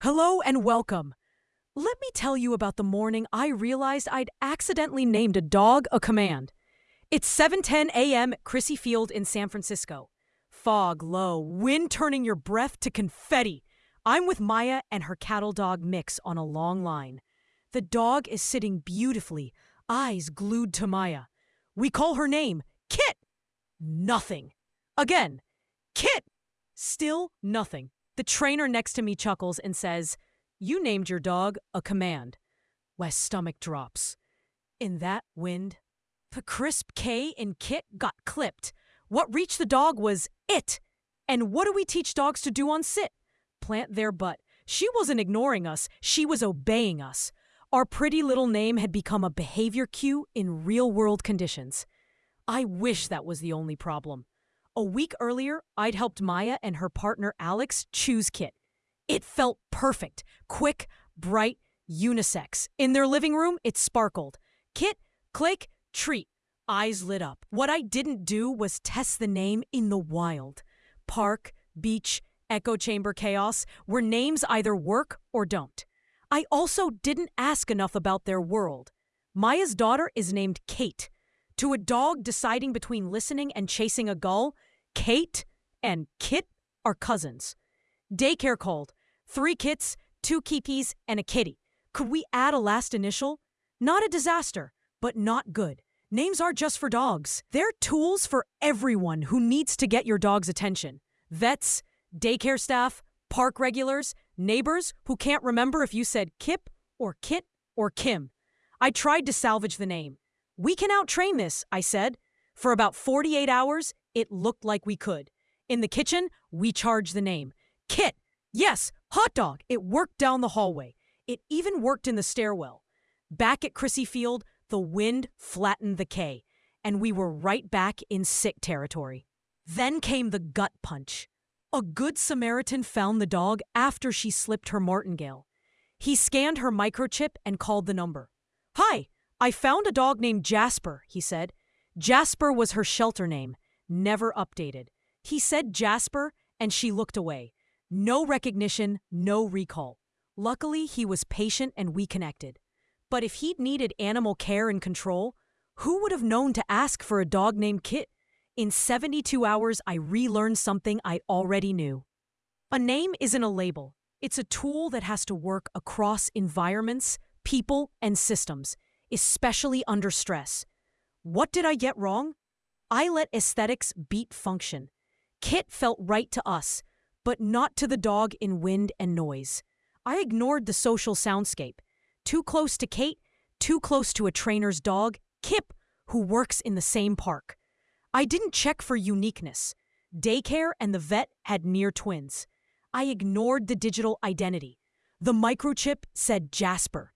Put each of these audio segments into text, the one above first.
Hello and welcome. Let me tell you about the morning I realized I'd accidentally named a dog a command. It's 7:10 a.m. at Crissy Field in San Francisco. Fog low, wind turning your breath to confetti. I'm with Maya and her cattle dog Mix on a long line. The dog is sitting beautifully, eyes glued to Maya. We call her name, Kit. Nothing. Again, Kit. Still nothing. The trainer next to me chuckles and says, "You named your dog a command." Wes' stomach drops. In that wind, the crisp K in Kit got clipped. What reached the dog was it. And what do we teach dogs to do on sit? Plant their butt. She wasn't ignoring us, she was obeying us. Our pretty little name had become a behavior cue in real-world conditions. I wish that was the only problem. A week earlier, I'd helped Maya and her partner Alex choose Kit. It felt perfect, quick, bright, unisex. In their living room, it sparkled. Kit, click, treat. Eyes lit up. What I didn't do was test the name in the wild. Park, beach, echo chamber chaos, where names either work or don't. I also didn't ask enough about their world. Maya's daughter is named Kate. To a dog deciding between listening and chasing a gull, Kate and Kit are cousins. Daycare called. 3 kits, 2 kikis, and a kitty. Could we add a last initial? Not a disaster, but not good. Names aren't just for dogs. They're tools for everyone who needs to get your dog's attention. Vets, daycare staff, park regulars, neighbors who can't remember if you said Kip or Kit or Kim. I tried to salvage the name. We can out-train this, I said. For about 48 hours, it looked like we could. In the kitchen, we charged the name. Kit! Yes, hot dog! It worked down the hallway. It even worked in the stairwell. Back at Crissy Field, the wind flattened the K, and we were right back in sick territory. Then came the gut punch. A good Samaritan found the dog after she slipped her martingale. He scanned her microchip and called the number. "Hi, I found a dog named Jasper," he said. Jasper was her shelter name, never updated. He said Jasper, and she looked away. No recognition, no recall. Luckily, he was patient and we connected. But if he'd needed animal care and control, who would have known to ask for a dog named Kit? In 72 hours, I relearned something I already knew. A name isn't a label. It's a tool that has to work across environments, people, and systems, especially under stress. What did I get wrong? I let aesthetics beat function. Kit felt right to us, but not to the dog in wind and noise. I ignored the social soundscape. Too close to Kate, too close to a trainer's dog, Kip, who works in the same park. I didn't check for uniqueness. Daycare and the vet had near twins. I ignored the digital identity. The microchip said Jasper.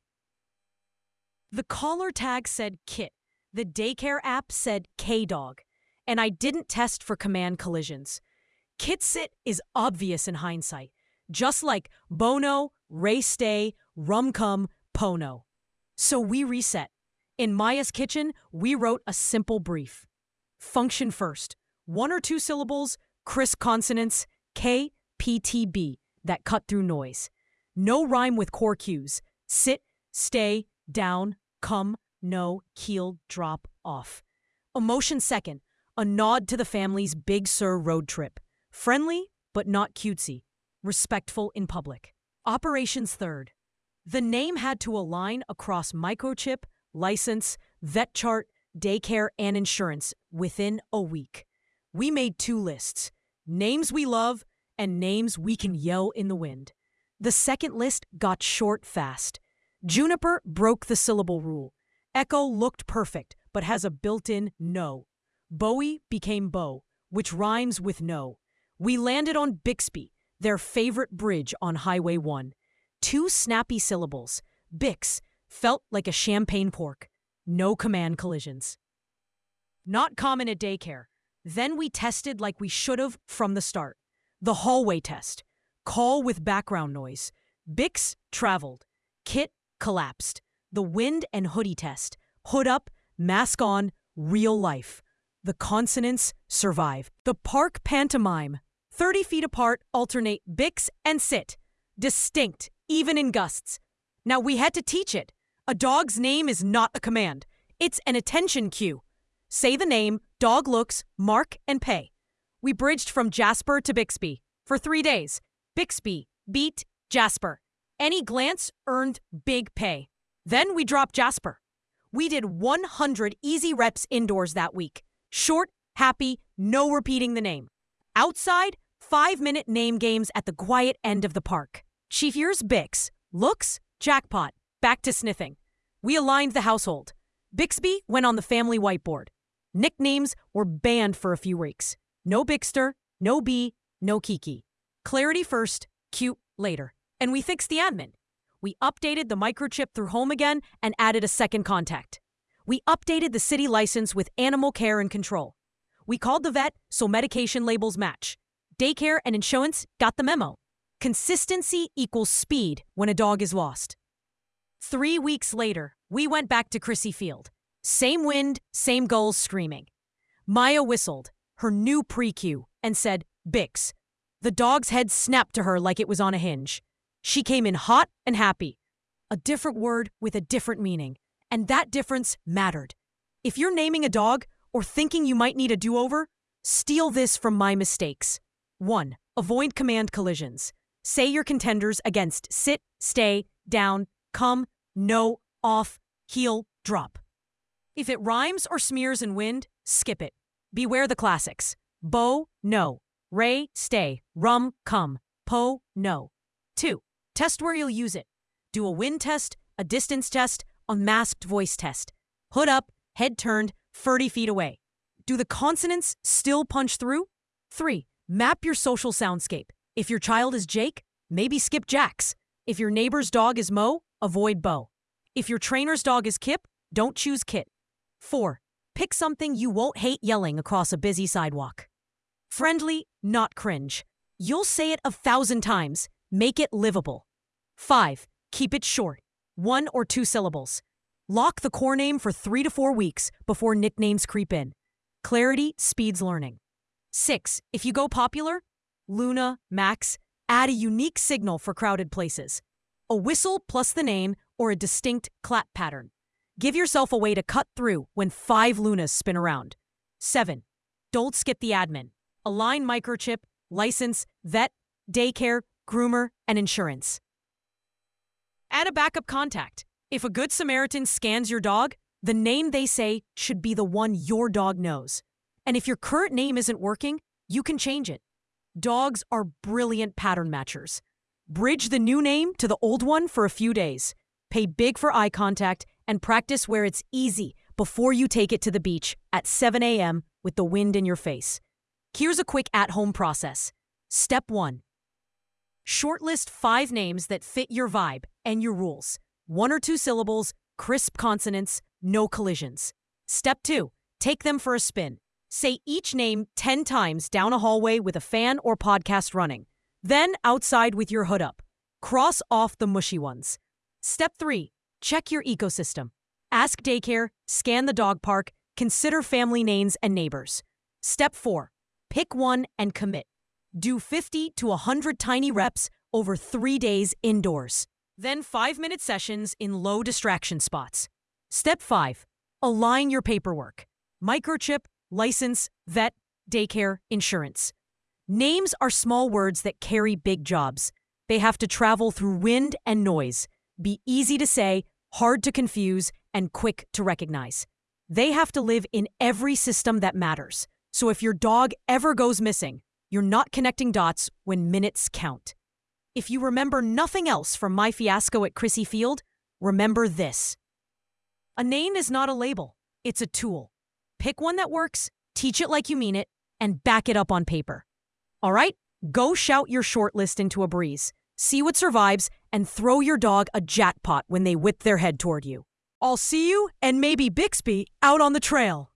The collar tag said Kit. The daycare app said K-Dog. And I didn't test for command collisions. Kitsit is obvious in hindsight, just like Bono, Ray Stay, Rumcum, Pono. So we reset. In Maya's kitchen, we wrote a simple brief. Function first. 1 or 2 syllables, crisp consonants, K, P, T, B, that cut through noise. No rhyme with core cues. Sit, stay, down, come, no, heel, drop, off. Emotion second. A nod to the family's Big Sur road trip. Friendly, but not cutesy. Respectful in public. Operations third. The name had to align across microchip, license, vet chart, daycare, and insurance within a week. We made 2 lists. Names we love and names we can yell in the wind. The second list got short fast. Juniper broke the syllable rule. Echo looked perfect, but has a built-in no. Bowie became Bo, which rhymes with no. We landed on Bixby, their favorite bridge on Highway 1. 2 snappy syllables. Bix felt like a champagne pork. No command collisions. Not common at daycare. Then we tested like we should have from the start. The hallway test. Call with background noise. Bix traveled. Kit collapsed. The wind and hoodie test. Hood up, mask on, real life. The consonants survive. The park pantomime. 30 feet apart, alternate Bix and sit. Distinct, even in gusts. Now we had to teach it. A dog's name is not a command. It's an attention cue. Say the name, dog looks, mark, and pay. We bridged from Jasper to Bixby for 3 days. Bixby beat Jasper. Any glance earned big pay. Then we dropped Jasper. We did 100 easy reps indoors that week. Short, happy, no repeating the name. Outside, 5-minute name games at the quiet end of the park. Chief Ears Bix. Looks, jackpot. Back to sniffing. We aligned the household. Bixby went on the family whiteboard. Nicknames were banned for a few weeks. No Bixter, no Bee, no Kiki. Clarity first, cute later. And we fixed the admin. We updated the microchip through home again and added a second contact. We updated the city license with animal care and control. We called the vet so medication labels match. Daycare and insurance got the memo. Consistency equals speed when a dog is lost. 3 weeks later, we went back to Crissy Field. Same wind, same gulls screaming. Maya whistled, her new pre-cue, and said, Bix. The dog's head snapped to her like it was on a hinge. She came in hot and happy. A different word with a different meaning. And that difference mattered. If you're naming a dog or thinking you might need a do-over, steal this from my mistakes. 1. Avoid command collisions. Say your contenders against sit, stay, down, come, no, off, heel, drop. If it rhymes or smears in wind, skip it. Beware the classics. Bo, no. Ray, stay. Rum, come. Po, no. 2. Test where you'll use it. Do a wind test, a distance test, a masked voice test. Hood up, head turned, 30 feet away. Do the consonants still punch through? 3. Map your social soundscape. If your child is Jake, maybe skip Jax. If your neighbor's dog is Mo, avoid Bo. If your trainer's dog is Kip, don't choose Kit. 4. Pick something you won't hate yelling across a busy sidewalk. Friendly, not cringe. You'll say it 1,000 times. Make it livable. 5. Keep it short. 1 or 2 syllables. Lock the core name for 3 to 4 weeks before nicknames creep in. Clarity speeds learning. 6. If you go popular, Luna, Max, add a unique signal for crowded places. A whistle plus the name or a distinct clap pattern. Give yourself a way to cut through when 5 Lunas spin around. 7. Don't skip the admin. Align microchip, license, vet, daycare, groomer, and insurance. Add a backup contact. If a Good Samaritan scans your dog, the name they say should be the one your dog knows. And if your current name isn't working, you can change it. Dogs are brilliant pattern matchers. Bridge the new name to the old one for a few days. Pay big for eye contact and practice where it's easy before you take it to the beach at 7 a.m. with the wind in your face. Here's a quick at-home process. Step 1. Shortlist 5 names that fit your vibe and your rules. 1 or 2 syllables, crisp consonants, no collisions. Step 2. Take them for a spin. Say each name 10 times down a hallway with a fan or podcast running. Then outside with your hood up. Cross off the mushy ones. Step 3. Check your ecosystem. Ask daycare, scan the dog park, consider family names and neighbors. Step 4. Pick one and commit. Do 50 to 100 tiny reps over 3 days indoors. Then 5-minute sessions in low distraction spots. Step 5. Align your paperwork. Microchip, license, vet, daycare, insurance. Names are small words that carry big jobs. They have to travel through wind and noise, be easy to say, hard to confuse, and quick to recognize. They have to live in every system that matters. So if your dog ever goes missing, you're not connecting dots when minutes count. If you remember nothing else from my fiasco at Crissy Field, remember this. A name is not a label, it's a tool. Pick one that works, teach it like you mean it, and back it up on paper. All right, go shout your short list into a breeze. See what survives, and throw your dog a jackpot when they whip their head toward you. I'll see you, and maybe Bixby, out on the trail.